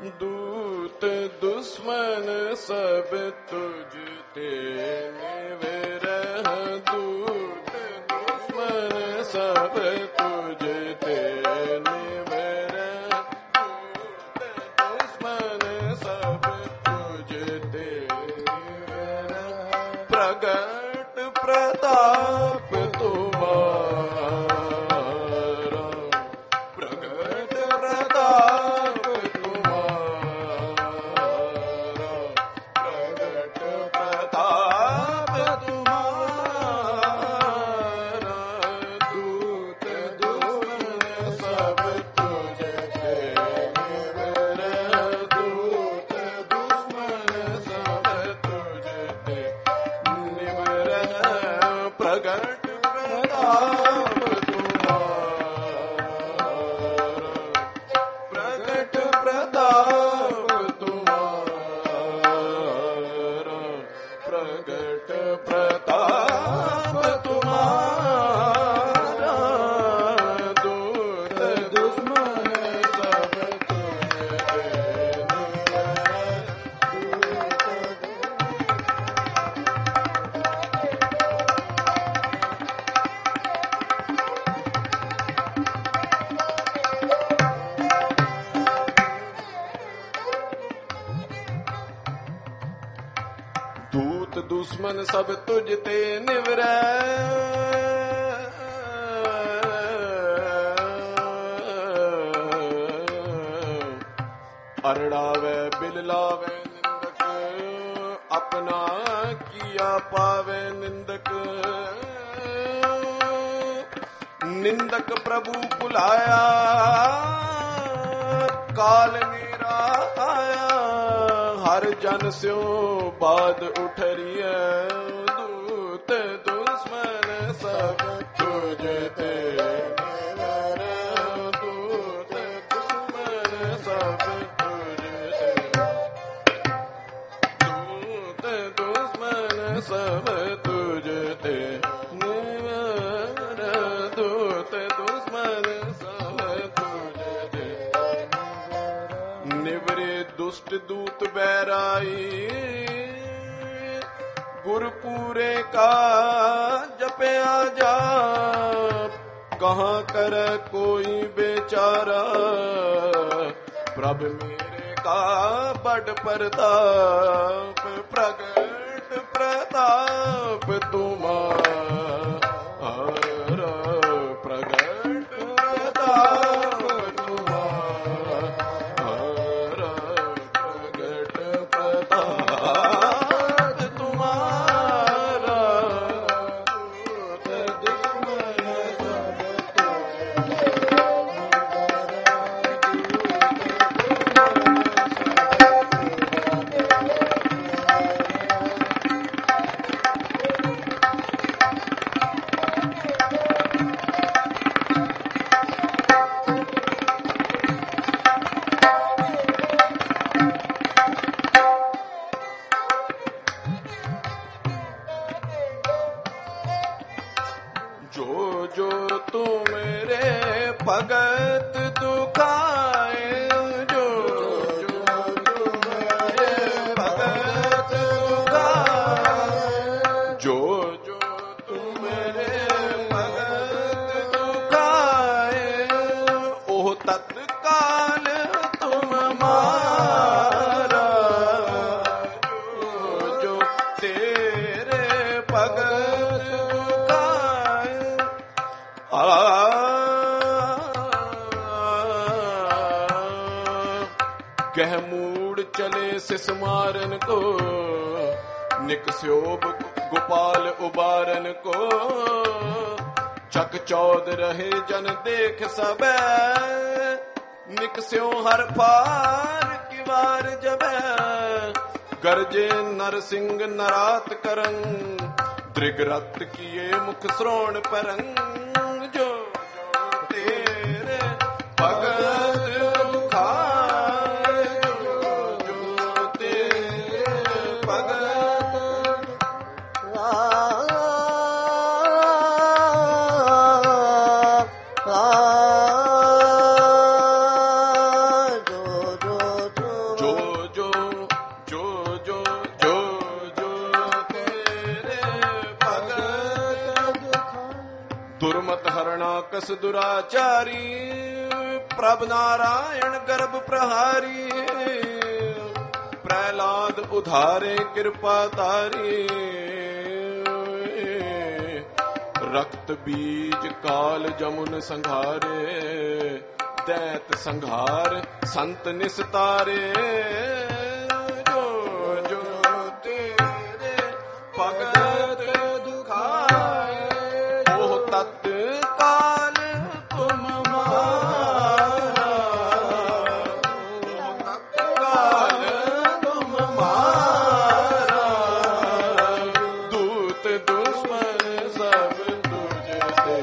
दूत दुश्मन सब तुझ ते निवरह, दूत दुश्मन सब तुझ ते निवरह, दूत दुश्मन सब तुझ ते निवरह। प्रगट प्रताप तुम्हारा, प्रगट प्रताप तुम्हारा, प्रगट प्रताप तुम्हारा। दूत दुश्मन सब तुझ ते निवरह, दूत दुश्मन सब तुझ ते निवरह। प्रगट प्रताप तुम्हारा, प्रगट प्रताप तुम्हारा, प्रगट प्रताप तुम्हारा। दूत दुश्मन सब तुझ ते निवरह, दूत दुश्मन सब तुझ ते निवरह। अरड़ावे बिललावे निंदक, अपना किया पावे निंदक। निंदक प्रभु बुलाया, काल मेरा आया। हर जन स्यो बाद उठरिए, दूत दुश्मन सब तुझ ते निवरह, दूत दुश्मन सब तुझ ते, दूत दुश्मन सब तुझ ते निवरह, दूत दुश्मन सब तुझ ते निवरे। दुष्ट दूत बैराई, गुरपुरे का जपया जाप। कहाँ कर कोई बेचारा, प्रभ मेरे का बड़ प्रताप। प्रगट प्रताप तुम्हारा, प्रगट प्रताप तुम्हारा, प्रगट प्रताप तुम्हारा। दूत दुश्मन सब तुझ ते जो जो तू मेरे भगत दुखाए, जो जो तू मेरे भगत दुखाए, जो जो तू मेरे भगत दुखाए। ओह तत्काल तुम मारा, जो जो तेरे भगत दुखाए। कह मूड चले सिस मारन को, निकस्योब गोपाल उबारन को। चक चौद रहे जन देख सबे, निकस्यो हर पार की वार जबे। गरजे नर सिंह नरात करंग, दृगरत किए मुख श्रोण परंग। जो जो तेरे भगत दुखाए, जो जो तेरे भगत जो जो दुर्मत हरणाकस दुराचारी प्रभ नारायण गर्भ प्रहारी प्रहलाद उधारे कृपा तारी रक्त बीज काल जमुन संघारे दैत संघार संत निस्तारे जो जो तेरे भगत दुखाए ओह तत्काल तुम मारा तत्काल तुम मारा दूत दुश्मन सब तुझ से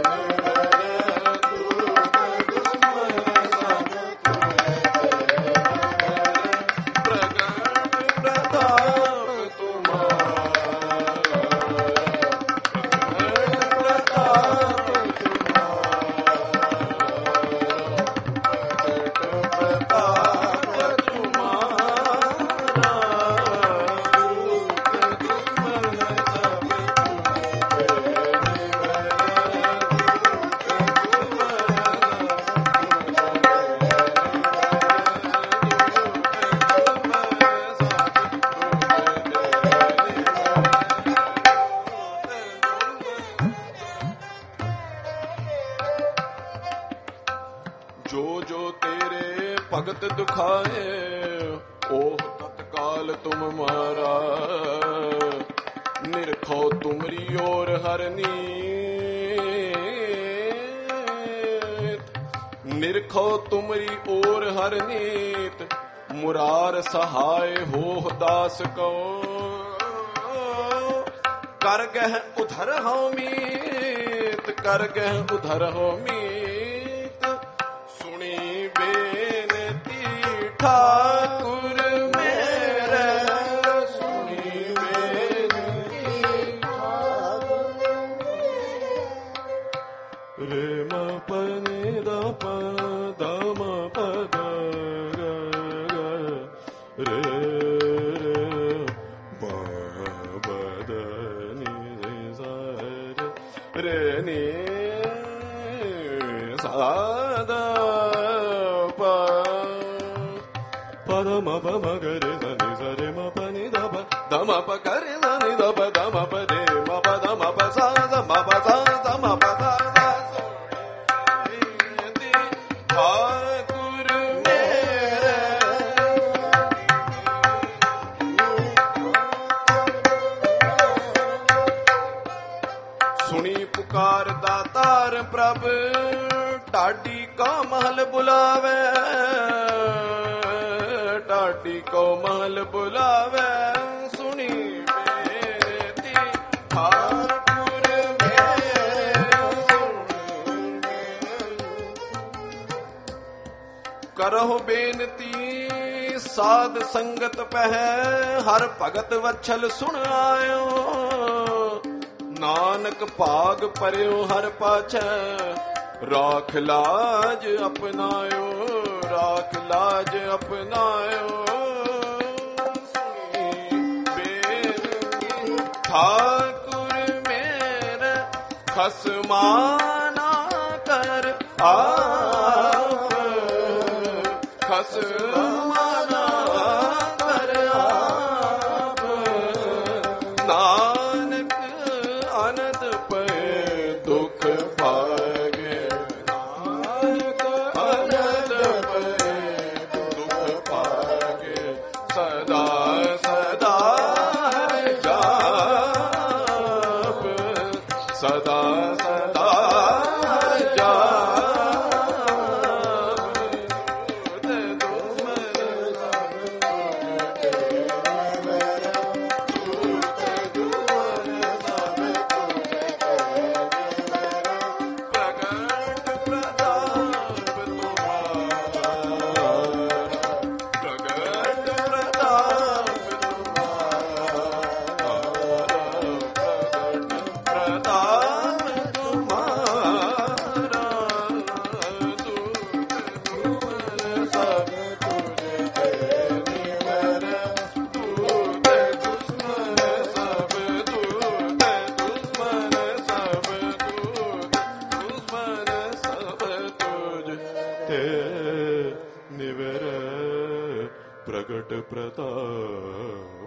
जो जो तेरे भगत दुखाए ओह तत्काल तुम मारा निरखो तुमरी ओर हरनी निरखो तुमरी ओर हरनीत मुरार सहाय हो दास को कर गह उधर हो मीत कर गह उधर हो मीत सुनी बेनती ठाकुर मेरे सुनी बेनती रे म पनि द प द म प द रे ब ब द नि सा रे नि सा द प प द म प म ग रे sa ni sa re म प नि द प द म प ग रे सा नि द प द म प रे म प द म प सा द म प सा द म प सा ठाकुर मेरे सुनी पुकार दातार प्रभ टाडी का महल बुलावे टाडी को महल बुलावे सुनी बेनती ठाकुर करहो बेनती साध संगत पह हर भगत वच्छल सुन आयो नानक भाग परयो हर पाछै राख लाज अपनायो राख लाज अपनायो बेनती ठाकुर मेरे खसमाना कर आप खसमाना कर आप नानक आनंद पे दुख भागे नानक आनंद पे दुख भागे सदा सदा जाप सदा सदा प्रताप तुम्हारा ਪ੍ਰਤਾਪ